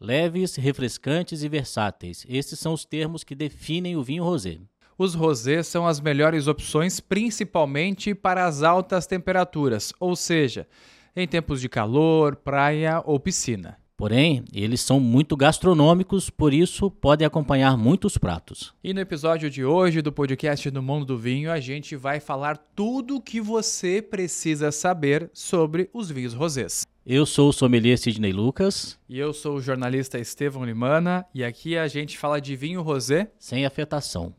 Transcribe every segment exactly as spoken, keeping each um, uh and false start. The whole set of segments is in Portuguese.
Leves, refrescantes e versáteis. Esses são os termos que definem o vinho rosé. Os rosés são as melhores opções, principalmente para as altas temperaturas, ou seja, em tempos de calor, praia ou piscina. Porém, eles são muito gastronômicos, por isso podem acompanhar muitos pratos. E no episódio de hoje do podcast No Mundo do Vinho, a gente vai falar tudo o que você precisa saber sobre os vinhos rosés. Eu sou o sommelier Sidney Lucas. E eu sou o jornalista Estevão Limana, e aqui a gente fala de vinho rosé sem afetação.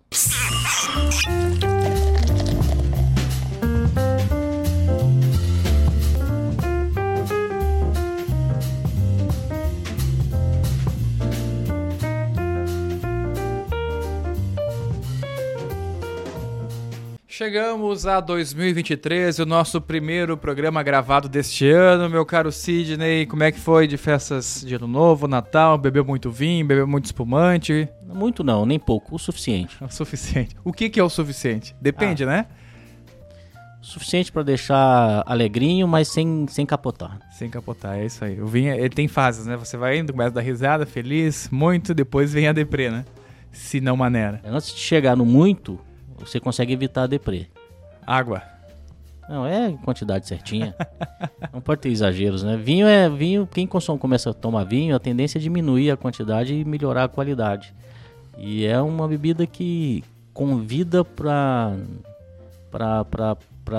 Chegamos a dois mil e vinte e três, o nosso primeiro programa gravado deste ano. Meu caro Sidney, como é que foi de festas de Ano Novo, Natal? Bebeu muito vinho, bebeu muito espumante? Muito não, nem pouco, o suficiente. O suficiente. O que, que é o suficiente? Depende, ah, né? O suficiente para deixar alegrinho, mas sem, sem capotar. Sem capotar, é isso aí. O vinho, ele tem fases, né? Você vai indo, começa a dar risada, feliz, muito, depois vem a deprê, né? Se não maneira. Antes de chegar no muito, você consegue evitar a deprê. Água. Não, é quantidade certinha. Não pode ter exageros, né? Vinho é vinho. Quem consome, começa a tomar vinho, a tendência é diminuir a quantidade e melhorar a qualidade. E é uma bebida que convida para para para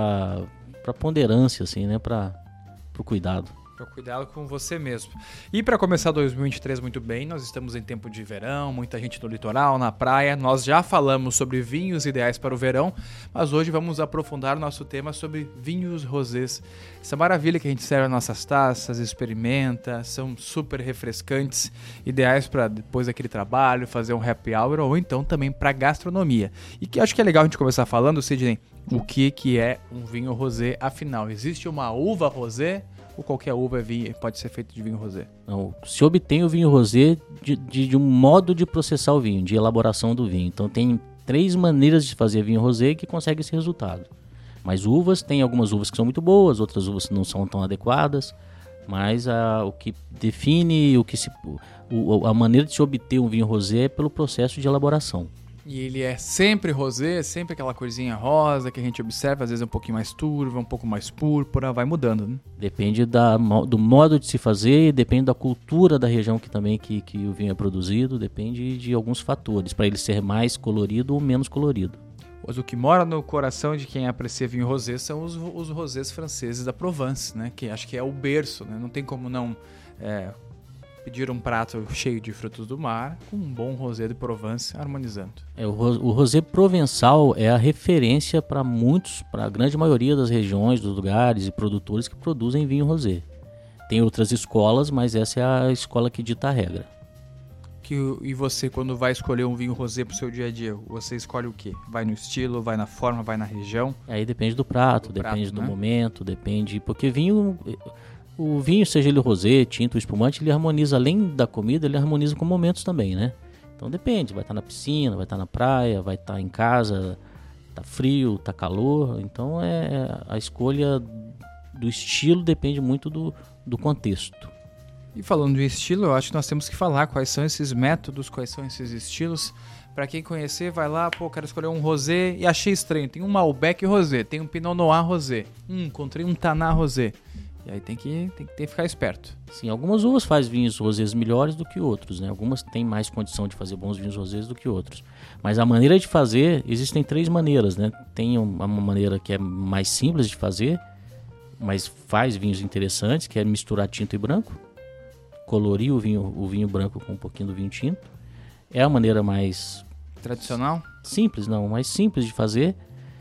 para ponderância, assim, né? Para o cuidado. Para cuidado com você mesmo. E para começar dois mil e vinte e três muito bem, nós estamos em tempo de verão, muita gente no litoral, na praia. Nós já falamos sobre vinhos ideais para o verão, mas hoje vamos aprofundar o nosso tema sobre vinhos rosés. Essa maravilha que a gente serve nas nossas taças, experimenta, são super refrescantes, ideais para depois daquele trabalho, fazer um happy hour ou então também para gastronomia. E que acho que é legal a gente começar falando, Sidney, o que, que é um vinho rosé afinal. Existe uma uva rosé? Ou qualquer uva é vinho, pode ser feito de vinho rosé? Não, se obtém o vinho rosé de, de, de um modo de processar o vinho, de elaboração do vinho. Então tem três maneiras de fazer vinho rosé que consegue esse resultado. Mas uvas, tem algumas uvas que são muito boas, outras uvas não são tão adequadas. Mas a, o que define o que se, o, a maneira de se obter um vinho rosé é pelo processo de elaboração. E ele é sempre rosé, sempre aquela corzinha rosa que a gente observa, às vezes é um pouquinho mais turva, um pouco mais púrpura, vai mudando, né? Depende da, do modo de se fazer, depende da cultura da região que também que, que o vinho é produzido, depende de alguns fatores, para ele ser mais colorido ou menos colorido. Mas o que mora no coração de quem aprecia vinho rosé são os, os rosés franceses da Provence, né? Que acho que é o berço, né? Não tem como não... É, pedir um prato cheio de frutos do mar com um bom rosé de Provence harmonizando. É, o, o rosé provençal é a referência para muitos, para a grande maioria das regiões, dos lugares e produtores que produzem vinho rosé. Tem outras escolas, mas essa é a escola que dita a regra. Que, e você, quando vai escolher um vinho rosé para o seu dia a dia, você escolhe o quê? Vai no estilo, vai na forma, vai na região? Aí depende do prato, do depende prato, do né? momento, depende... Porque vinho... O vinho, seja ele rosé, tinto, espumante, ele harmoniza, além da comida, ele harmoniza com momentos também, né? Então depende, vai estar na piscina, vai estar na praia, vai estar em casa, tá frio, tá calor. Então é, a escolha do estilo depende muito do, do contexto. E falando de estilo, eu acho que nós temos que falar quais são esses métodos, quais são esses estilos. Para quem conhecer, vai lá, pô, quero escolher um rosé e achei estranho. Tem um Malbec rosé, tem um Pinot Noir rosé, hum, encontrei um Taná rosé. E aí tem que, tem que ter, ficar esperto. Sim, algumas uvas fazem vinhos rosés melhores do que outros, né? Algumas têm mais condição de fazer bons vinhos rosés do que outros. Mas a maneira de fazer, existem três maneiras, né? Tem uma maneira que é mais simples de fazer, mas faz vinhos interessantes, que é misturar tinto e branco. Colorir o vinho, o vinho branco com um pouquinho do vinho tinto. É a maneira mais... tradicional? Simples, não, mais simples de fazer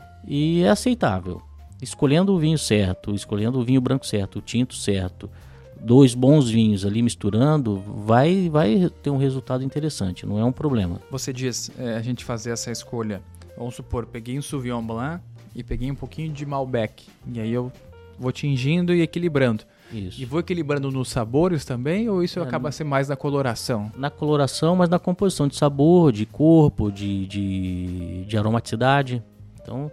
e é aceitável. Escolhendo o vinho certo, escolhendo o vinho branco certo, o tinto certo, dois bons vinhos ali misturando, vai, vai ter um resultado interessante, não é um problema. Você diz, é, a gente fazer essa escolha, vamos supor, peguei um Sauvignon Blanc e peguei um pouquinho de Malbec, e aí eu vou tingindo e equilibrando. Isso. E vou equilibrando nos sabores também, ou isso é, acaba sendo mais na coloração? Na coloração, mas na composição de sabor, de corpo, de, de, de aromaticidade. Então...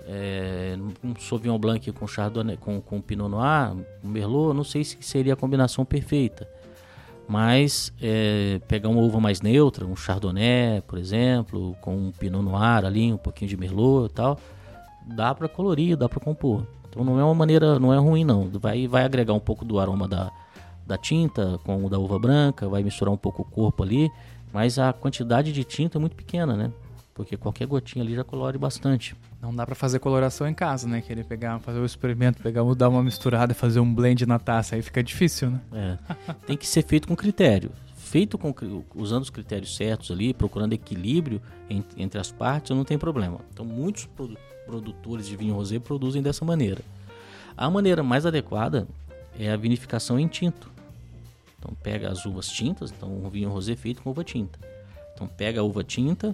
É, um Sauvignon Blanc com Chardonnay, com, com Pinot Noir, um Merlot, não sei se seria a combinação perfeita, Mas é, pegar uma uva mais neutra, um Chardonnay, por exemplo, com um Pinot Noir ali, um pouquinho de Merlot e tal, dá para colorir, dá para compor. Então não é uma maneira, não é ruim não. Vai, vai agregar um pouco do aroma da, da tinta com o da uva branca, vai misturar um pouco o corpo ali, mas a quantidade de tinta é muito pequena, né? Porque qualquer gotinha ali já colore bastante. Não dá pra fazer coloração em casa, né? Querer pegar, fazer o experimento, pegar, dar uma misturada e fazer um blend na taça, aí fica difícil, né? É. Tem que ser feito com critério. Feito com, usando os critérios certos ali, procurando equilíbrio entre, entre as partes, não tem problema. Então muitos produ- produtores de vinho rosé produzem dessa maneira. A maneira mais adequada é a vinificação em tinto. Então pega as uvas tintas, então um vinho rosé feito com uva tinta. Então pega a uva tinta,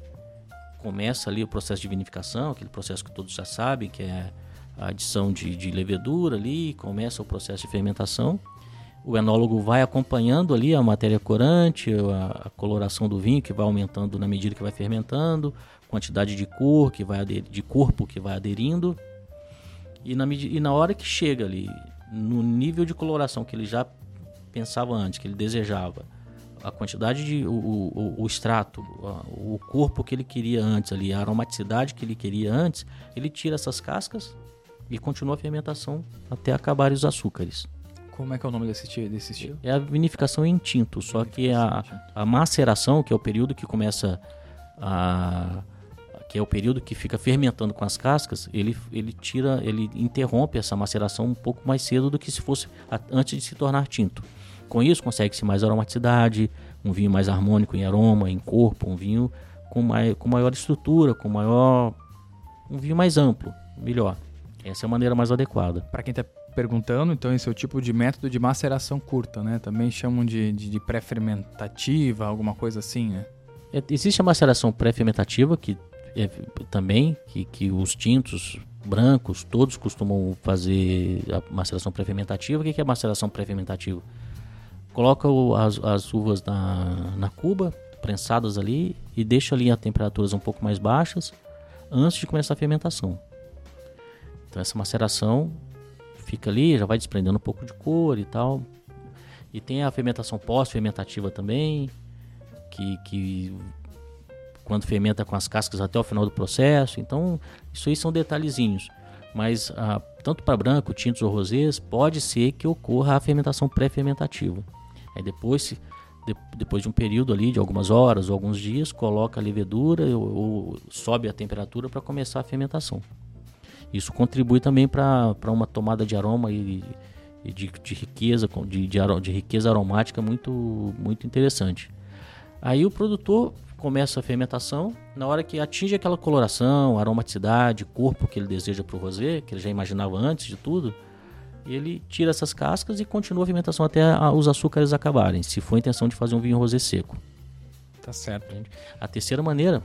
começa ali o processo de vinificação, aquele processo que todos já sabem, que é a adição de, de levedura ali, começa o processo de fermentação. O enólogo vai acompanhando ali a matéria corante, a, a coloração do vinho, que vai aumentando na medida que vai fermentando, quantidade de cor, que vai aderir, de corpo que vai aderindo. E na, e na hora que chega ali, no nível de coloração que ele já pensava antes, que ele desejava, a quantidade de o, o, o extrato, o corpo que ele queria antes ali, a aromaticidade que ele queria antes, ele tira essas cascas e continua a fermentação até acabar os açúcares. Como é que é o nome desse, desse estilo? É a vinificação em tinto, só que a, a maceração, que é o período que começa a... que é o período que fica fermentando com as cascas, ele, ele tira, ele interrompe essa maceração um pouco mais cedo do que se fosse a, antes de se tornar tinto. Com isso, consegue-se mais aromaticidade, um vinho mais harmônico em aroma, em corpo, um vinho com, mai, com maior estrutura, com maior... um vinho mais amplo, melhor. Essa é a maneira mais adequada. Para quem está perguntando, então esse é o tipo de método de maceração curta, né? Também chamam de, de, de pré-fermentativa, alguma coisa assim, né? É, existe a maceração pré-fermentativa, que é, também, que, que os tintos brancos, todos costumam fazer a maceração pré-fermentativa. O que é a maceração pré-fermentativa? Coloca o, as, as uvas na, na cuba, prensadas ali, e deixa ali a temperaturas um pouco mais baixas antes de começar a fermentação. Então essa maceração fica ali, já vai desprendendo um pouco de cor e tal. E tem a fermentação pós-fermentativa também, que, que quando fermenta com as cascas até o final do processo. Então isso aí são detalhezinhos. Mas ah, tanto para branco, tintos ou rosés, pode ser que ocorra a fermentação pré-fermentativa. Aí depois, se, de, depois de um período ali, de algumas horas ou alguns dias, coloca a levedura ou, ou sobe a temperatura para começar a fermentação. Isso contribui também para uma tomada de aroma e, e de, de riqueza, de, de, de riqueza aromática muito, muito interessante. Aí o produtor começa a fermentação, na hora que atinge aquela coloração, aromaticidade, corpo que ele deseja para o rosé, que ele já imaginava antes de tudo, ele tira essas cascas e continua a fermentação até a, os açúcares acabarem, se for a intenção de fazer um vinho rosé seco. Tá certo. A terceira maneira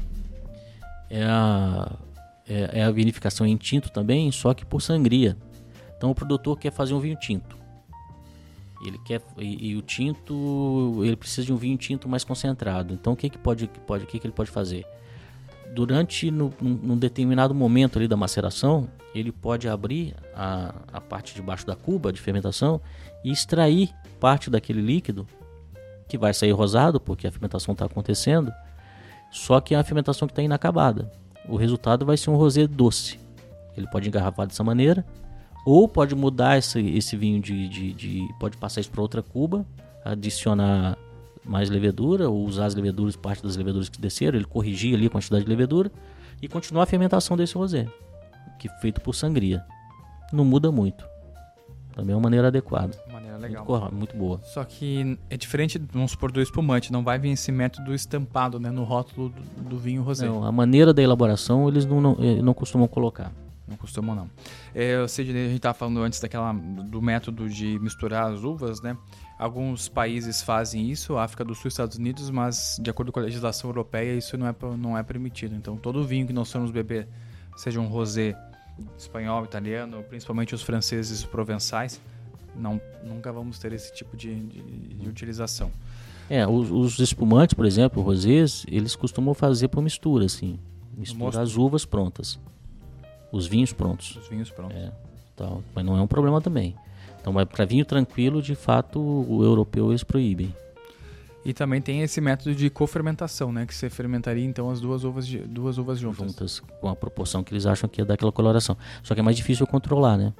é a, é, é a vinificação em tinto também, só que por sangria. Então o produtor quer fazer um vinho tinto. Ele quer, e, e o tinto, ele precisa de um vinho tinto mais concentrado. Então o que, que, pode, pode, que, que ele pode fazer? Durante, no, num determinado momento ali da maceração, ele pode abrir a, a parte de baixo da cuba de fermentação e extrair parte daquele líquido, que vai sair rosado, porque a fermentação está acontecendo, só que é a fermentação que está inacabada. O resultado vai ser um rosé doce. Ele pode engarrafar dessa maneira, ou pode mudar esse, esse vinho de, de, de... pode passar isso para outra cuba, adicionar mais levedura, ou usar as leveduras, parte das leveduras que desceram, ele corrigir ali a quantidade de levedura e continuar a fermentação desse rosé, que é feito por sangria. Não muda muito. Também é uma maneira adequada. Maneira legal. Muito, muito boa. Só que é diferente, vamos supor, do espumante. Não vai vir esse método estampado, né, no rótulo do, do vinho rosé. Não, a maneira da elaboração eles não, não, não costumam colocar. Não costumam, não. É, eu sei, a gente estava falando antes daquela, do método de misturar as uvas, né? Alguns países fazem isso, África do Sul e Estados Unidos, mas de acordo com a legislação europeia, isso não é, não é permitido. Então, todo vinho que nós formos beber, seja um rosé espanhol, italiano, principalmente os franceses e provençais, não, nunca vamos ter esse tipo de, de, de utilização. É, os, os espumantes, por exemplo, rosés, eles costumam fazer por mistura, assim. Misturar as uvas prontas. Os vinhos prontos. Os vinhos prontos. É, tal, mas não é um problema também. Então, para vinho tranquilo, de fato, o europeu eles proíbem. E também tem esse método de cofermentação, né? Que você fermentaria, então, as duas uvas, de, duas uvas juntas. Juntas, com a proporção que eles acham que ia dar aquela coloração. Só que é mais difícil controlar, né?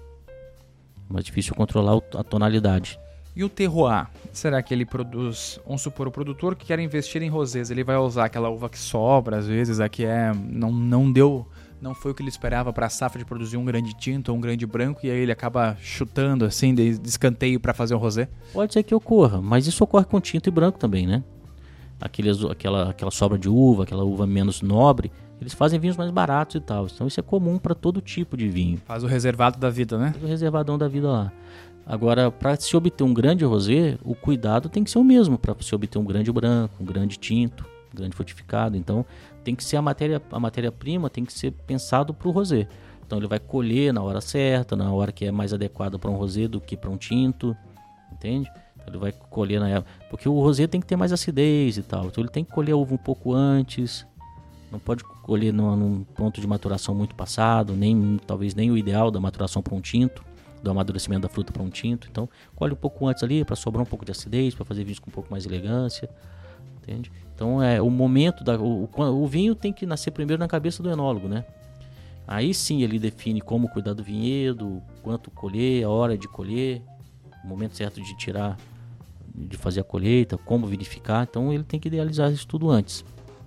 Mais difícil controlar a tonalidade. E o terroir? Será que ele produz... Vamos supor, o produtor que quer investir em rosés, ele vai usar aquela uva que sobra, às vezes, a que é, não, não deu... Não foi o que ele esperava para a safra de produzir um grande tinto ou um grande branco, e aí ele acaba chutando assim, de escanteio para fazer um rosé? Pode ser que ocorra, mas isso ocorre com tinto e branco também, né? Aqueles, aquela, aquela sobra de uva, aquela uva menos nobre, eles fazem vinhos mais baratos e tal. Então isso é comum para todo tipo de vinho. Faz o reservado da vida, né? Faz o reservadão da vida lá. Agora, para se obter um grande rosé, o cuidado tem que ser o mesmo para se obter um grande branco, um grande tinto, um grande fortificado. Então, tem que ser a matéria, a matéria-prima tem que ser pensado para o rosé. Então, ele vai colher na hora certa, na hora que é mais adequada para um rosé do que para um tinto, entende? Então, ele vai colher na época, porque o rosé tem que ter mais acidez e tal. Então, ele tem que colher a uva um pouco antes. Não pode colher num, num ponto de maturação muito passado, nem talvez nem o ideal da maturação para um tinto, do amadurecimento da fruta para um tinto. Então, colhe um pouco antes ali para sobrar um pouco de acidez, para fazer vinhos com um pouco mais de elegância, entende? Então, é o momento da o, o, o vinho tem que nascer primeiro na cabeça do enólogo, né? Aí sim ele define como cuidar do vinhedo, quanto colher, a hora de colher, o momento certo de tirar, de fazer a colheita, como vinificar. Então, ele tem que idealizar isso tudo antes.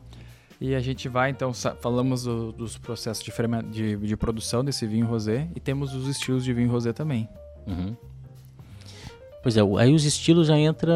E a gente vai, então, falamos do, dos processos de, de, de produção desse vinho rosé e temos os estilos de vinho rosé também. Uhum. Pois é, aí os estilos já entra,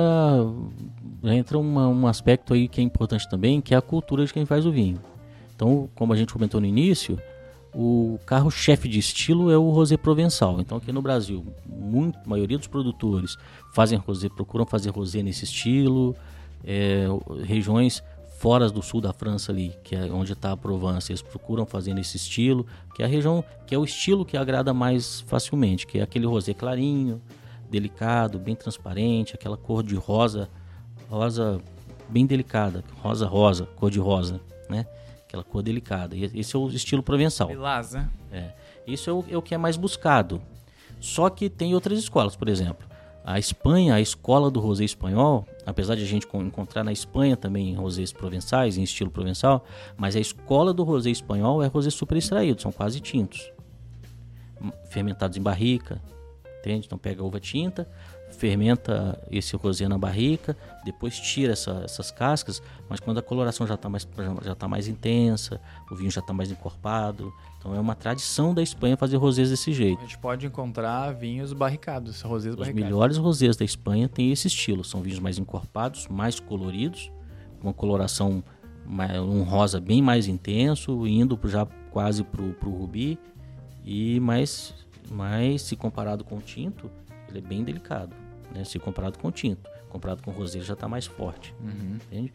já entra uma, um aspecto aí que é importante também, que é a cultura de quem faz o vinho. Então, como a gente comentou no início, o carro-chefe de estilo é o rosé provençal. Então, aqui no Brasil, muito, a maioria dos produtores fazem rosé, procuram fazer rosé nesse estilo, é, regiões fora do sul da França ali, que é onde está a Provence, eles procuram fazer nesse estilo, que é a região, que é o estilo que agrada mais facilmente, que é aquele rosé clarinho, delicado, bem transparente, aquela cor de rosa, rosa bem delicada, rosa rosa, cor de rosa, né? Aquela cor delicada. E esse é o estilo provençal. Lilás, né? É. Isso é o, é o que é mais buscado. Só que tem outras escolas, por exemplo. A Espanha, a escola do rosé espanhol, apesar de a gente encontrar na Espanha também rosés provençais, em estilo provençal, mas a escola do rosé espanhol é rosé super extraído, são quase tintos, fermentados em barrica, entende? Então pega a uva tinta, fermenta esse rosé na barrica, depois tira essa, essas cascas, mas quando a coloração já está mais, já tá mais intensa, o vinho já está mais encorpado. Então é uma tradição da Espanha fazer rosés desse jeito. A gente pode encontrar vinhos barricados, rosés barricados. Os melhores rosés da Espanha têm esse estilo, são vinhos mais encorpados, mais coloridos, uma coloração, um rosa bem mais intenso, indo já quase para o rubi, e mais, mais se comparado com o tinto, ele é bem delicado, né? Se comparado com o tinto, comparado com o rosé já está mais forte, uhum. Entende?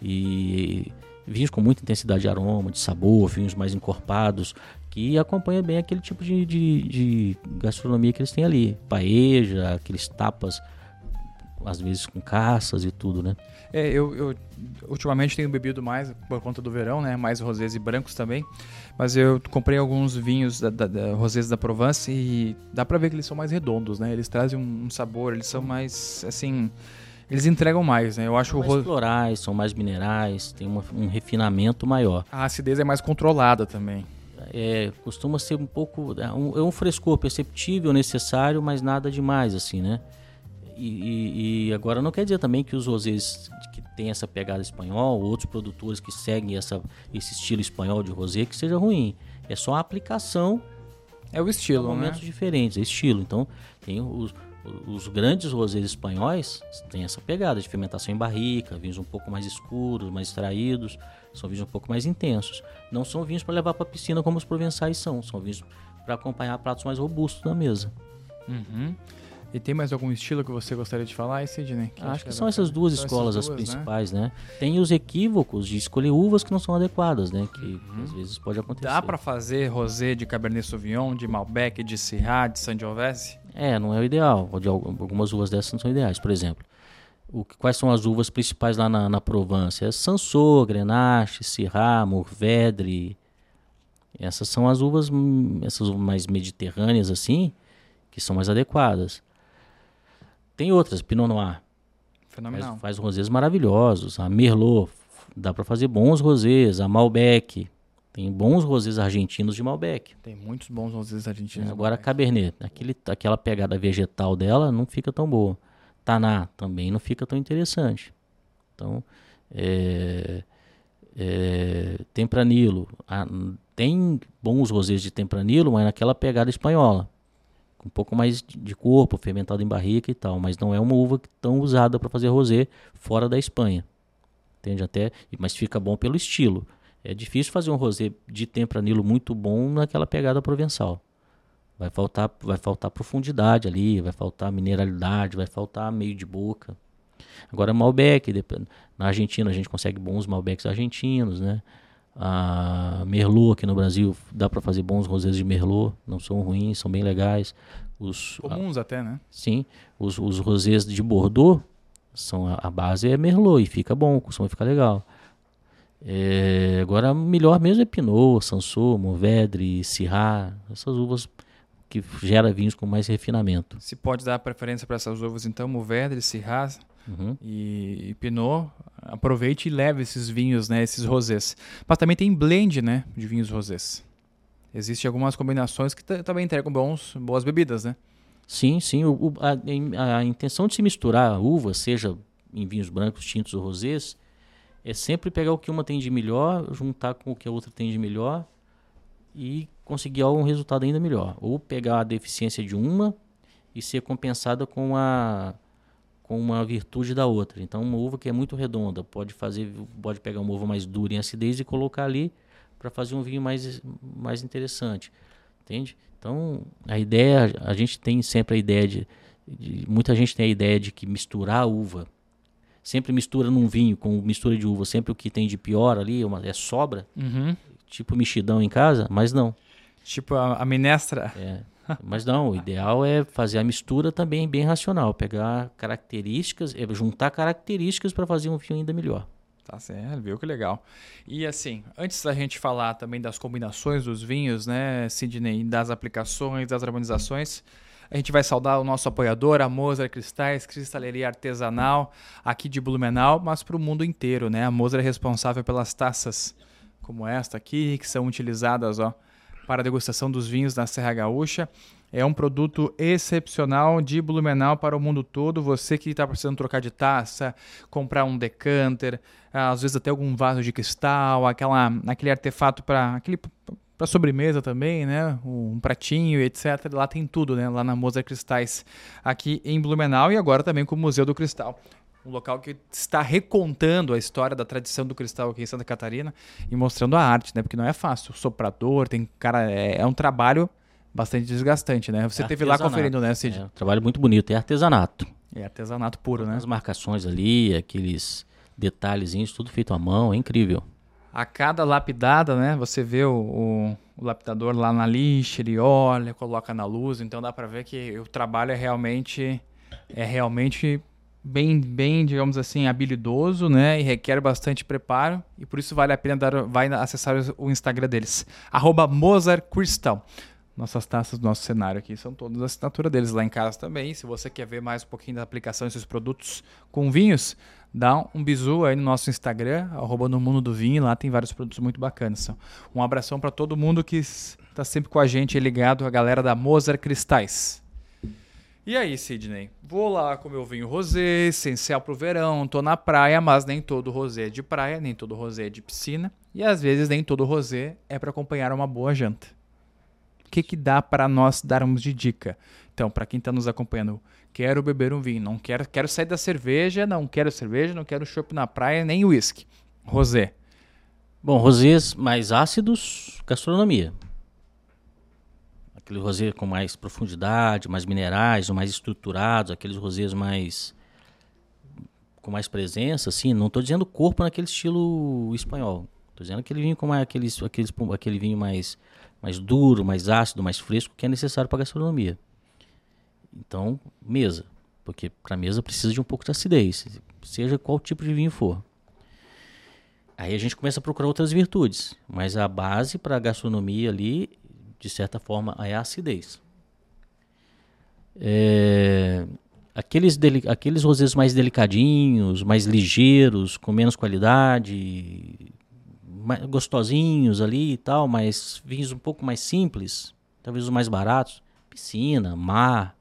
E vinhos com muita intensidade de aroma, de sabor, vinhos mais encorpados, que acompanha bem aquele tipo de, de, de gastronomia que eles têm ali, paeja, aqueles tapas, às vezes com caças e tudo, né? É, eu, eu ultimamente tenho bebido mais por conta do verão, né? Mais rosés e brancos também. Mas eu comprei alguns vinhos da, da, da rosés da Provence e dá pra ver que eles são mais redondos, né? Eles trazem um, um sabor, eles são mais, assim, eles entregam mais, né? Eu acho são o mais ro... florais, são mais minerais, tem uma, um refinamento maior. A acidez é mais controlada também. É, costuma ser um pouco, é um, é um frescor perceptível, necessário, mas nada demais, assim, né? E, e, e agora não quer dizer também que os rosés que tem essa pegada espanhol, outros produtores que seguem essa, esse estilo espanhol de rosé, que seja ruim. É só a aplicação. É o estilo, né? Momentos diferentes, é estilo. Então, tem os, os grandes rosés espanhóis, tem essa pegada de fermentação em barrica, vinhos um pouco mais escuros, mais extraídos, são vinhos um pouco mais intensos. Não são vinhos para levar para a piscina como os provençais são, são vinhos para acompanhar pratos mais robustos na mesa. Uhum. E tem mais algum estilo que você gostaria de falar, Sidney? Que acho que são essas duas são escolas essas duas, as principais, né? né? Tem os equívocos de escolher uvas que não são adequadas, né? Que uhum. às vezes pode acontecer. Dá para fazer rosé de Cabernet Sauvignon, de Malbec, de Syrah, de Sangiovese? É, não é o ideal. Algumas uvas dessas não são ideais. Por exemplo, o, quais são as uvas principais lá na, na Provence? É Cinsault, Grenache, Syrah, Mourvèdre. Essas são as uvas, essas uvas mais mediterrâneas, assim, que são mais adequadas. Tem outras, Pinot Noir. Fenomenal. Faz, faz rosés maravilhosos. A Merlot, dá para fazer bons rosés. A Malbec, tem bons rosés argentinos de Malbec. Tem muitos bons rosés argentinos. É, agora a Cabernet, aquele, aquela pegada vegetal dela não fica tão boa. Taná também não fica tão interessante. Então, é, é, Tempranillo. A, tem bons rosés de Tempranillo, mas naquela pegada espanhola. Com um pouco mais de corpo, fermentado em barrica e tal. Mas não é uma uva tão usada para fazer rosé fora da Espanha. Entende? Até, mas fica bom pelo estilo. É difícil fazer um rosé de Tempranillo muito bom naquela pegada provençal. Vai faltar, vai faltar profundidade ali, vai faltar mineralidade, vai faltar meio de boca. Agora Malbec, na Argentina a gente consegue bons Malbecs argentinos, né? A Merlot aqui no Brasil dá para fazer bons rosés de Merlot, não são ruins, são bem legais. Os, comuns a, até, né? Sim, os, os rosés de Bordeaux, são a, a base é Merlot e fica bom, costuma ficar legal. É, agora melhor mesmo é Pinot, Sanso, Mourvèdre, Syrah, essas uvas que gera vinhos com mais refinamento. Se pode dar preferência para essas uvas, então, Mourvèdre, Syrah uhum. e, e Pinot, aproveite e leve esses vinhos, né, esses rosés. Mas também tem blend, né, de vinhos rosés. Existem algumas combinações que também entregam bons, boas bebidas, né? Sim, sim. O, o, a, a intenção de se misturar uvas, seja em vinhos brancos, tintos ou rosés, é sempre pegar o que uma tem de melhor, juntar com o que a outra tem de melhor e conseguir algum resultado ainda melhor. Ou pegar a deficiência de uma e ser compensada com a, com uma virtude da outra. Então, uma uva que é muito redonda, pode fazer, pode pegar uma uva mais dura em acidez e colocar ali para fazer um vinho mais, mais interessante. Entende? Então, a ideia, a gente tem sempre a ideia de, de... Muita gente tem a ideia de que misturar a uva, sempre mistura num vinho com mistura de uva, sempre o que tem de pior ali uma, é sobra, uhum. tipo mexidão em casa, mas não. Tipo a, a minestra. É, mas não, o ideal é fazer a mistura também bem racional, pegar características, é, juntar características para fazer um vinho ainda melhor. Tá certo, viu que legal. E assim, antes da gente falar também das combinações dos vinhos, né, Sidney, das aplicações, das harmonizações, a gente vai saudar o nosso apoiador, a Moser Cristais, cristaleria artesanal aqui de Blumenau, mas para o mundo inteiro, né? A Moser é responsável pelas taças como esta aqui, que são utilizadas, ó, para a degustação dos vinhos da Serra Gaúcha. É um produto excepcional de Blumenau para o mundo todo. Você que está precisando trocar de taça, comprar um decanter, às vezes até algum vaso de cristal, aquela, aquele artefato para aquele para sobremesa também, né? Um pratinho, etcétera. Lá tem tudo, né? Lá na Moser Cristais, aqui em Blumenau e agora também com o Museu do Cristal. Um local que está recontando a história da tradição do cristal aqui em Santa Catarina e mostrando a arte, né? Porque não é fácil. O soprador, tem cara, é, é um trabalho bastante desgastante, né? Você é esteve lá conferindo, né, Cid? É um trabalho muito bonito, é artesanato. É artesanato puro, né? As marcações ali, aqueles detalhezinhos, tudo feito à mão, é incrível. A cada lapidada, né, você vê o, o, o lapidador lá na lixa, ele olha, coloca na luz, então dá para ver que o trabalho é realmente, é realmente bem, bem, digamos assim, habilidoso, né, e requer bastante preparo, e por isso vale a pena dar, vai acessar o Instagram deles, arroba Moser Crystal. Nossas taças do nosso cenário aqui são todas a assinatura deles lá em casa também. Se você quer ver mais um pouquinho da aplicação desses produtos com vinhos, dá um bisu aí no nosso Instagram, arroba no mundo do vinho, lá tem vários produtos muito bacanas. Um abração para todo mundo que está sempre com a gente ligado, a galera da Moser Cristais. E aí, Sidney? Vou lá com meu vinho rosé, essencial para o verão, tô na praia, mas nem todo rosé é de praia, nem todo rosé é de piscina, e às vezes nem todo rosé é para acompanhar uma boa janta. O que, que dá para nós darmos de dica? Então, para quem está nos acompanhando, quero beber um vinho, não quero, quero sair da cerveja, não quero cerveja, não quero chopp na praia, nem uísque. Rosé. Bom, rosés mais ácidos, gastronomia. Aquele rosé com mais profundidade, mais minerais, ou mais estruturados, aqueles rosés mais com mais presença, assim, não estou dizendo corpo naquele estilo espanhol. Estou dizendo aquele vinho com mais, aqueles, aqueles, aquele vinho mais mais duro, mais ácido, mais fresco, que é necessário para a gastronomia. Então, mesa, porque para mesa precisa de um pouco de acidez, seja qual tipo de vinho for. Aí a gente começa a procurar outras virtudes, mas a base para a gastronomia ali, de certa forma, é a acidez. É, aqueles, deli, aqueles rosés mais delicadinhos, mais ligeiros, com menos qualidade, mais gostosinhos ali e tal, mas vinhos um pouco mais simples, talvez os mais baratos, piscina, mar,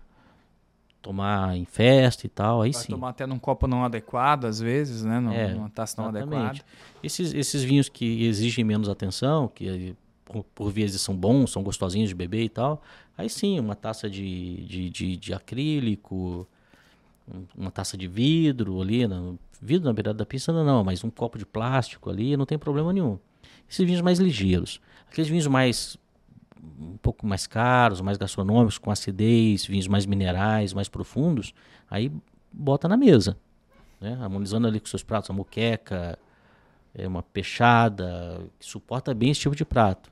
tomar em festa e tal, aí Vai sim. tomar até num copo não adequado, às vezes, né? Num, É, numa taça não exatamente. adequada. Esses, esses vinhos que exigem menos atenção, que por, por vezes são bons, são gostosinhos de beber e tal, aí sim, uma taça de, de, de, de acrílico, uma taça de vidro ali, na, vidro na beirada da piscina não, mas um copo de plástico ali, não tem problema nenhum. Esses vinhos mais ligeiros. Aqueles vinhos mais um pouco mais caros, mais gastronômicos, com acidez, vinhos mais minerais, mais profundos, aí bota na mesa, né? Harmonizando ali com seus pratos, a moqueca, é uma peixada, que suporta bem esse tipo de prato.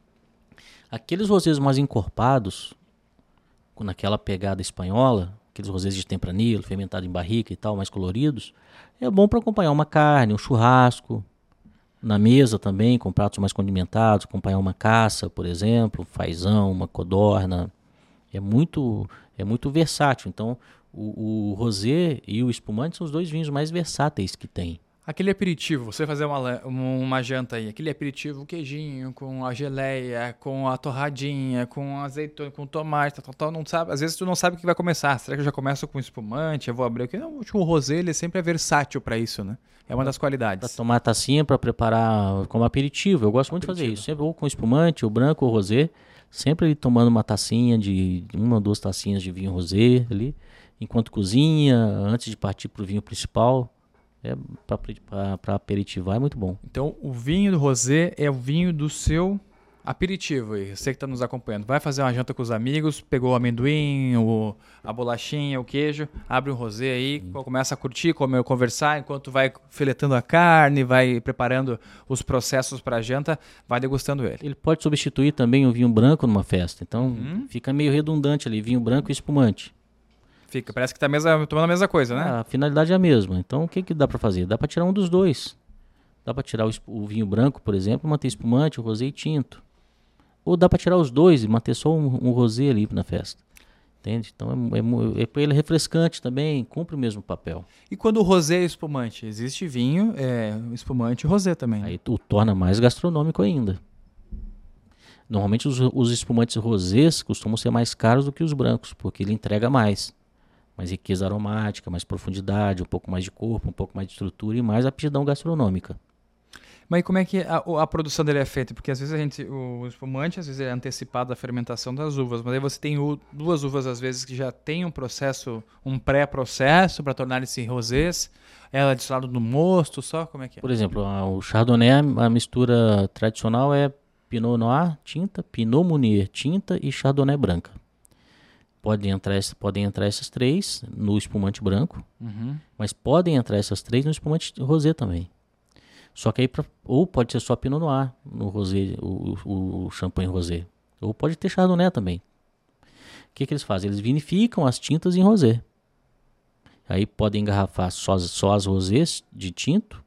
Aqueles rosés mais encorpados, naquela pegada espanhola, aqueles rosés de tempranillo, fermentado em barrica e tal, mais coloridos, é bom para acompanhar uma carne, um churrasco, na mesa também, com pratos mais condimentados, acompanhar uma caça, por exemplo, um fazão, uma codorna. É muito, é muito versátil. Então, o, o rosé e o espumante são os dois vinhos mais versáteis que tem. Aquele aperitivo, você fazer uma, uma janta aí, aquele aperitivo, o queijinho, com a geleia, com a torradinha, com azeitona, com tomate, tal, tal, não sabe, às vezes tu não sabe o que vai começar. Será que eu já começo com espumante? Eu vou abrir aqui. Não, o rosé, ele sempre é versátil para isso, né? É uma das qualidades. Para tomar a tacinha, para preparar como aperitivo. Eu gosto muito aperitivo. de fazer isso. Sempre ou com espumante, ou branco, ou rosé. Sempre ele tomando uma tacinha de, uma ou duas tacinhas de vinho rosé ali. Enquanto cozinha, antes de partir para o vinho principal. É, para aperitivar é muito bom. Então, o vinho do rosé é o vinho do seu aperitivo aí. Você que está nos acompanhando. Vai fazer uma janta com os amigos, pegou o amendoim, o, a bolachinha, o queijo, abre um rosé aí, hum. começa a curtir, comer, conversar, enquanto vai filetando a carne, vai preparando os processos para a janta, vai degustando ele. Ele pode substituir também o vinho branco numa festa. Então, hum. fica meio redundante ali, vinho branco e espumante. Fica, parece que está tomando a mesma coisa, né? Ah, a finalidade é a mesma. Então, o que, que dá para fazer? Dá para tirar um dos dois. Dá para tirar o, o vinho branco, por exemplo, manter espumante, o rosé e tinto. Ou dá para tirar os dois e manter só um, um rosé ali na festa. Entende? Então, é, é, é, ele é refrescante também, cumpre o mesmo papel. E quando o rosé é espumante? Existe vinho, é, espumante e rosé também. Né? Aí o torna mais gastronômico ainda. Normalmente, os, os espumantes rosés costumam ser mais caros do que os brancos, porque ele entrega mais. Mais riqueza aromática, mais profundidade, um pouco mais de corpo, um pouco mais de estrutura e mais aptidão gastronômica. Mas como é que a, a produção dele é feita? Porque às vezes a gente, o espumante às vezes é antecipado da fermentação das uvas, mas aí você tem u, duas uvas às vezes que já tem um processo, um pré-processo para tornar esse rosés. Ela é adicionada no mosto, só como é que é? Por exemplo, a, o Chardonnay, a mistura tradicional é Pinot Noir, tinta, Pinot Meunier, tinta e Chardonnay branca. Podem entrar, podem entrar essas três no espumante branco, uhum. mas podem entrar essas três no espumante rosé também. Só que aí, pra, ou pode ser só Pinot Noir no rosé, o, o, o champanhe rosé. Ou pode ter Chardonnay também. O que, que eles fazem? Eles vinificam as tintas em rosé. Aí podem engarrafar só, só as rosés de tinto,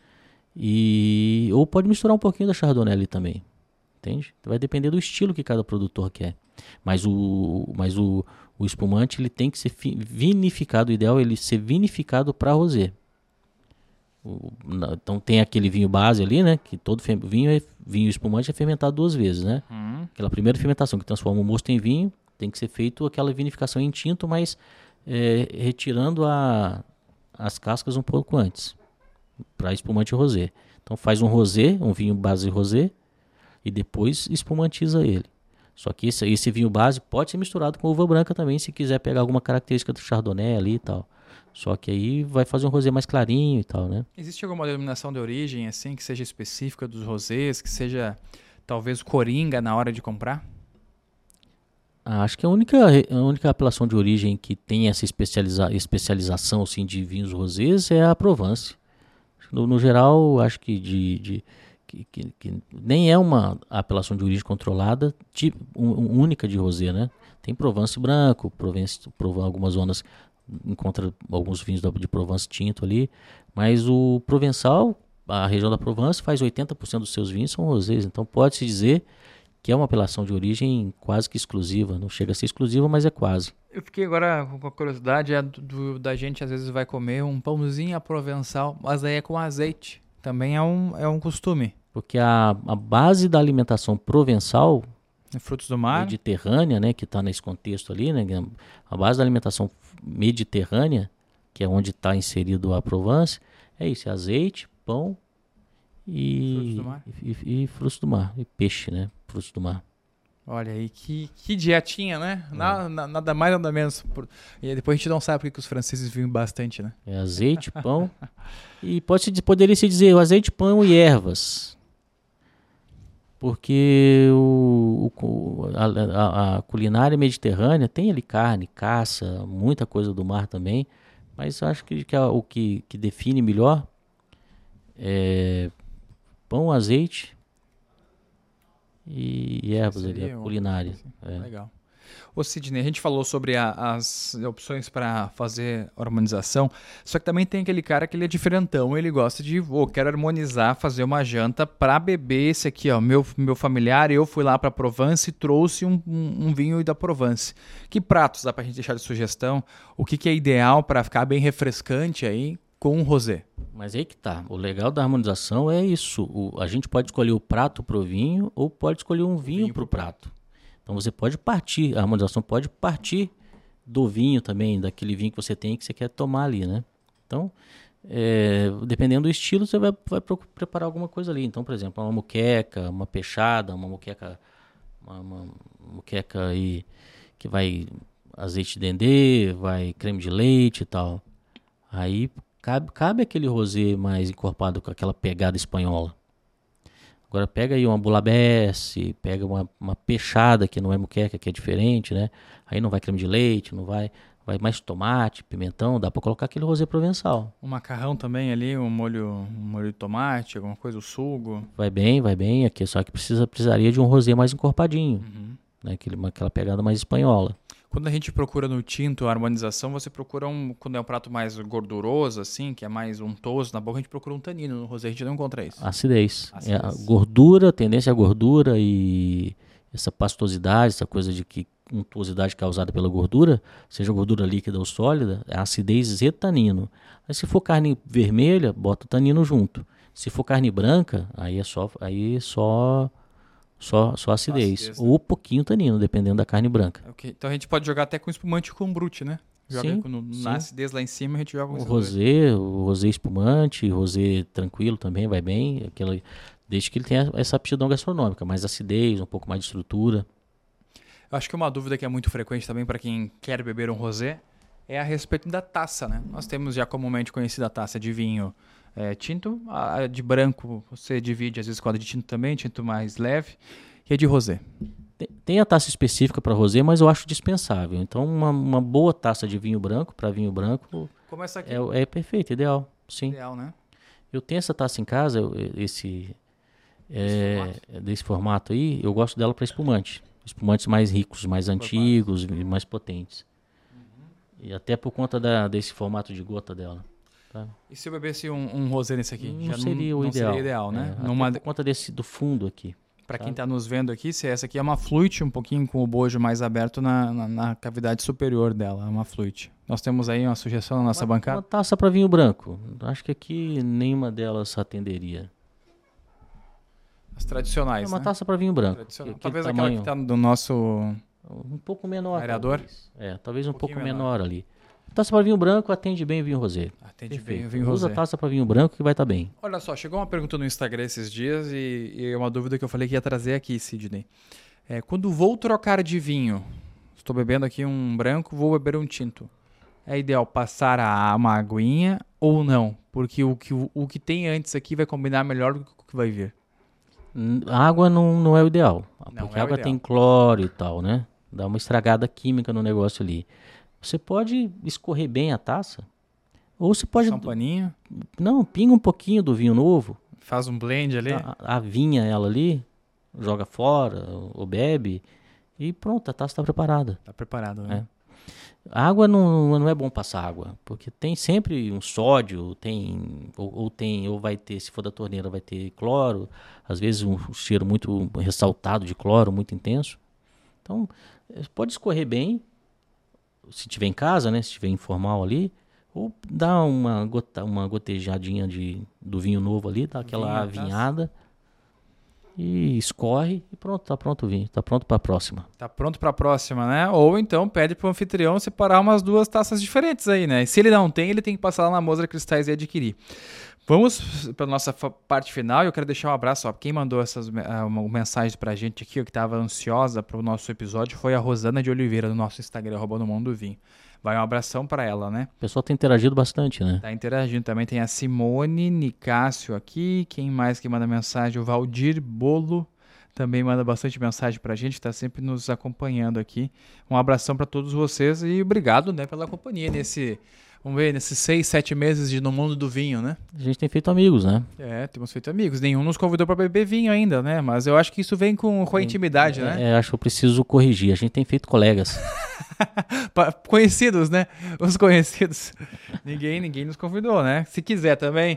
e, ou pode misturar um pouquinho da Chardonnay ali também. Entende? Vai depender do estilo que cada produtor quer. Mas o, mas o, o espumante ele tem que ser vinificado. O ideal é ele ser vinificado para rosé. O, então tem aquele vinho base ali, né? Que todo vinho, é, vinho espumante é fermentado duas vezes, né? Hum. Aquela primeira fermentação que transforma o mosto em vinho, tem que ser feito aquela vinificação em tinto, mas é, retirando a, as cascas um pouco antes. Para espumante rosé. Então faz um rosé, um vinho base rosé, e depois espumantiza ele. Só que esse, esse vinho base pode ser misturado com uva branca também, se quiser pegar alguma característica do Chardonnay ali e tal. Só que aí vai fazer um rosé mais clarinho e tal, né? Existe alguma denominação de origem, assim, que seja específica dos rosés, que seja, talvez, coringa na hora de comprar? Ah, acho que a única, a única apelação de origem que tem essa especializa, especialização assim, de vinhos rosés é a Provence. No, no geral, acho que de... de Que, que, que nem é uma apelação de origem controlada tipo, um, um, única de rosé, né? Tem Provence branco, Provence, Provence, algumas zonas encontra alguns vinhos de Provence tinto ali, mas o Provençal, a região da Provence, faz oitenta por cento dos seus vinhos são rosés, então pode-se dizer que é uma apelação de origem quase que exclusiva. Não chega a ser exclusiva, mas é quase. Eu fiquei agora com a curiosidade é do, do, da gente às vezes vai comer um pãozinho à provençal, mas aí é com azeite. Também é um, é um costume. Porque a, a base da alimentação provençal, frutos do mar, mediterrânea, né, que está nesse contexto ali, né, a base da alimentação mediterrânea, que é onde está inserido a Provence, é isso, é azeite, pão e frutos do mar, e, e, e, frutos do mar, e peixe, né, frutos do mar. Olha aí, que, que dietinha, né? É. Nada, nada mais, nada menos. E depois a gente não sabe porque os franceses vivem bastante, né? É azeite, pão e pode, poderia se dizer o azeite, pão e ervas. Porque o, o, a, a, a culinária mediterrânea tem ali carne, caça, muita coisa do mar também, mas acho que, que a, o que, que define melhor é pão, azeite e, e ervas ali, a culinária. Assim. É. Legal. Ô Sidney, a gente falou sobre a, as opções para fazer harmonização, só que também tem aquele cara que ele é diferentão, ele gosta de, oh, quero harmonizar, fazer uma janta para beber esse aqui, ó, meu, meu familiar, eu fui lá para Provence e trouxe um, um, um vinho da Provence. Que pratos dá para a gente deixar de sugestão? O que, que é ideal para ficar bem refrescante aí com um rosé? Mas aí que tá, o legal da harmonização é isso, o, a gente pode escolher o prato pro vinho ou pode escolher um vinho, vinho pro prato. prato. Então você pode partir, a harmonização pode partir do vinho também, daquele vinho que você tem que você quer tomar ali, né? Então, é, dependendo do estilo, você vai, vai preparar alguma coisa ali. Então, por exemplo, uma moqueca, uma peixada, uma moqueca, uma, uma moqueca aí que vai azeite de dendê, vai creme de leite e tal. Aí cabe, cabe aquele rosé mais encorpado com aquela pegada espanhola. Agora pega aí uma bulabesse, pega uma, uma peixada que não é moqueca, que é diferente, né? Aí não vai creme de leite, não vai, vai mais tomate, pimentão, dá para colocar aquele rosé provençal. Um macarrão também ali, um molho, um molho de tomate, alguma coisa, o sugo. Vai bem, vai bem, aqui só que precisa, precisaria de um rosé mais encorpadinho, uhum. né? Aquele, aquela pegada mais espanhola. Quando a gente procura no tinto a harmonização, você procura um, quando é um prato mais gorduroso, assim, que é mais untoso na boca, a gente procura um tanino. No rosé a gente não encontra isso. Acidez. Acidez. É a gordura, tendência à gordura e essa pastosidade, essa coisa de que untuosidade causada pela gordura, seja gordura líquida ou sólida, é acidez e tanino. Aí se for carne vermelha, bota o tanino junto. Se for carne branca, aí é só... Aí é só Só, só acidez, acidez né? Ou pouquinho tanino, dependendo da carne branca. Okay. Então a gente pode jogar até com espumante com brute, né? Joga sim, com, no, sim. Na acidez lá em cima a gente joga com o rosé, o rosé espumante, rosé tranquilo também vai bem, aquela, desde que ele tenha essa aptidão gastronômica, mais acidez, um pouco mais de estrutura. Eu acho que uma dúvida que é muito frequente também para quem quer beber um rosé é a respeito da taça, né? Nós temos já comumente conhecida a taça de vinho É, tinto, a de branco você divide às vezes com a de tinto também, tinto mais leve, e a de rosé. Tem, tem a taça específica para rosé, mas eu acho dispensável. Então uma, uma boa taça de vinho branco, para vinho branco, como essa aqui. É, é perfeito, ideal. Sim. Ideal, né? Eu tenho essa taça em casa, esse, é, formato? desse formato aí, eu gosto dela para espumante. Espumantes mais ricos, mais antigos e mais potentes. Uhum. E até por conta da, desse formato de gota dela. Tá. E se eu bebesse um, um rosé nesse aqui? Não já seria não, o não ideal. Seria ideal, né? É, Numa... por conta desse, do fundo aqui. Para quem está nos vendo aqui, se essa aqui é uma flute, um pouquinho com o bojo mais aberto na, na, na cavidade superior dela, é uma flute. Nós temos aí uma sugestão na nossa uma, bancada? Uma taça para vinho branco. Acho que aqui nenhuma delas atenderia. As tradicionais, É uma né? taça para vinho branco. Talvez tamanho, aquela que está do nosso... Um pouco menor. Aerador? Talvez. É, talvez um, um pouco menor. menor ali. Taça para vinho branco atende bem vinho rosé. Atende Perfeito. bem o vinho rosé. Usa taça para vinho branco que vai estar tá bem. Olha só, chegou uma pergunta no Instagram esses dias e, e uma dúvida que eu falei que ia trazer aqui, Sidney. É, quando vou trocar de vinho, estou bebendo aqui um branco, vou beber um tinto. É ideal passar a, uma aguinha ou não? Porque o que, o, o que tem antes aqui vai combinar melhor do que o que vai vir. A água não, não é o ideal. Não porque é a água ideal. tem cloro e tal, né? Dá uma estragada química no negócio ali. Você pode escorrer bem a taça. Ou você pode... Só um paninho? Não, pinga um pouquinho do vinho novo. Faz um blend ali? A, avinha ela ali, joga fora, ou bebe. E pronto, a taça está preparada. Está preparada, né? É. A água não, não é bom passar água, porque tem sempre um sódio, tem ou, ou tem ou vai ter, se for da torneira, vai ter cloro, às vezes um cheiro muito ressaltado de cloro, muito intenso. Então, pode escorrer bem, se tiver em casa, né, se tiver informal ali, ou dá uma, gota, uma gotejadinha de, do vinho novo ali, dá aquela Vinha, avinhada. E escorre e pronto, tá pronto o vinho, tá pronto para a próxima. Tá pronto para a próxima, né? Ou então pede pro anfitrião separar umas duas taças diferentes aí, né? E se ele não tem, ele tem que passar lá na Moser Cristais e adquirir. Vamos para nossa parte final e eu quero deixar um abraço, ó, quem mandou essas uh, mensagens pra gente aqui, ó, que estava ansiosa para o nosso episódio, foi a Rosana de Oliveira, do nosso Instagram, Roubando o Mundo do Vinho. Vai um abração para ela, né? O pessoal tem interagido bastante, né? Tá interagindo também. Tem a Simone Nicásio aqui. Quem mais que manda mensagem? O Valdir Bolo também manda bastante mensagem pra gente. Tá sempre nos acompanhando aqui. Um abração para todos vocês e obrigado, né, pela companhia nesse... Vamos ver, nesses seis, sete meses de No Mundo do Vinho, né? A gente tem feito amigos, né? É, temos feito amigos. Nenhum nos convidou para beber vinho ainda, né? Mas eu acho que isso vem com, com a intimidade, é, né? É, acho que eu preciso corrigir. A gente tem feito colegas. Conhecidos, né? Os conhecidos. ninguém, ninguém nos convidou, né? Se quiser também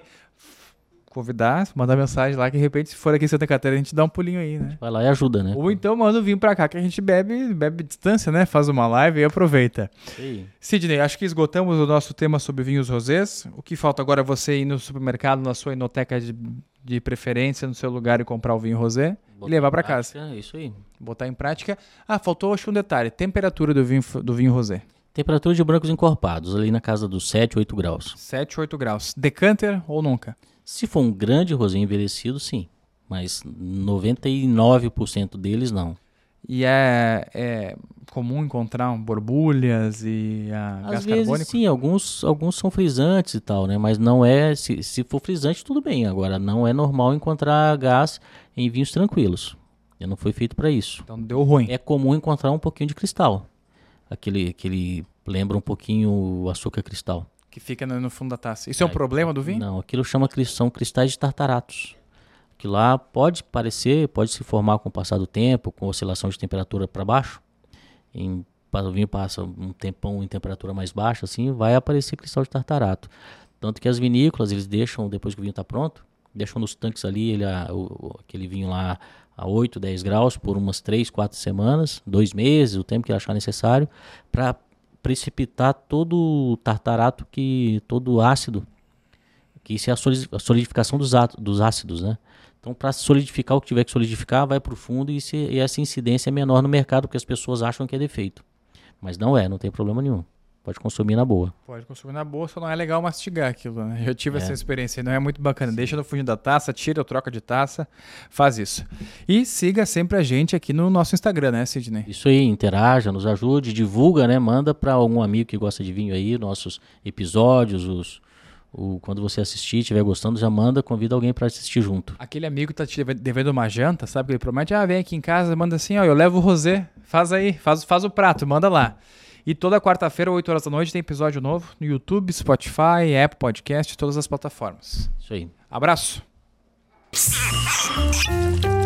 convidar, mandar mensagem lá, que de repente, se for aqui em Santa Catarina, a gente dá um pulinho aí, né? Vai lá e ajuda, né? Ou então manda o vinho pra cá, que a gente bebe, bebe distância, né? Faz uma live e aproveita. Sim. Sidney, acho que esgotamos o nosso tema sobre vinhos rosés. O que falta agora é você ir no supermercado, na sua enoteca de, de preferência, no seu lugar e comprar o vinho rosé e levar pra casa. É isso aí. Botar em prática. Ah, faltou acho um detalhe. Temperatura do vinho, do vinho rosé. Temperatura de brancos encorpados, ali na casa dos sete, oito graus. sete, oito graus. Decanter ou nunca? Se for um grande rosé envelhecido, sim. Mas noventa e nove por cento deles, não. E é, é comum encontrar borbulhas e a Às gás vezes, carbônico? sim. Alguns, alguns são frisantes e tal, né? Mas não é... Se, se for frisante, tudo bem. Agora, não é normal encontrar gás em vinhos tranquilos. Ele não foi feito para isso. Então deu ruim. É comum encontrar um pouquinho de cristal. Aquele, aquele lembra um pouquinho o açúcar cristal. Que fica no, no fundo da taça. Isso é, é um problema do vinho? Não, aquilo chama, são cristais de tartaratos. Que lá pode parecer, pode se formar com o passar do tempo, com oscilação de temperatura para baixo. Em, o vinho passa um tempão em temperatura mais baixa, assim, vai aparecer cristal de tartarato. Tanto que as vinícolas, eles deixam, depois que o vinho está pronto, deixam nos tanques ali, ele, a, o, aquele vinho lá a oito, dez graus por umas três, quatro semanas, dois meses, o tempo que achar necessário, para precipitar todo o tartarato, que, todo o ácido, que isso é a solidificação dos, dos ácidos, né? Então, para solidificar o que tiver que solidificar, vai para o fundo e, se, e essa incidência é menor no mercado, porque as pessoas acham que é defeito. Mas não é, não tem problema nenhum. Pode consumir na boa. Pode consumir na boa, só não é legal mastigar aquilo, né? Eu tive É. essa experiência, não é muito bacana. Deixa no fundo da taça, tira ou troca de taça, faz isso. E siga sempre a gente aqui no nosso Instagram, né, Sidney? Isso aí, interaja, nos ajude, divulga, né? Manda para algum amigo que gosta de vinho aí, nossos episódios, os, o, quando você assistir, estiver gostando, já manda, convida alguém para assistir junto. Aquele amigo que tá te devendo uma janta, sabe? Que ele promete, ah, vem aqui em casa, manda assim, ó, eu levo o rosé, faz aí, faz, faz o prato, manda lá. E toda quarta-feira, oito horas da noite, tem episódio novo no YouTube, Spotify, Apple Podcast, todas as plataformas. Isso aí. Abraço!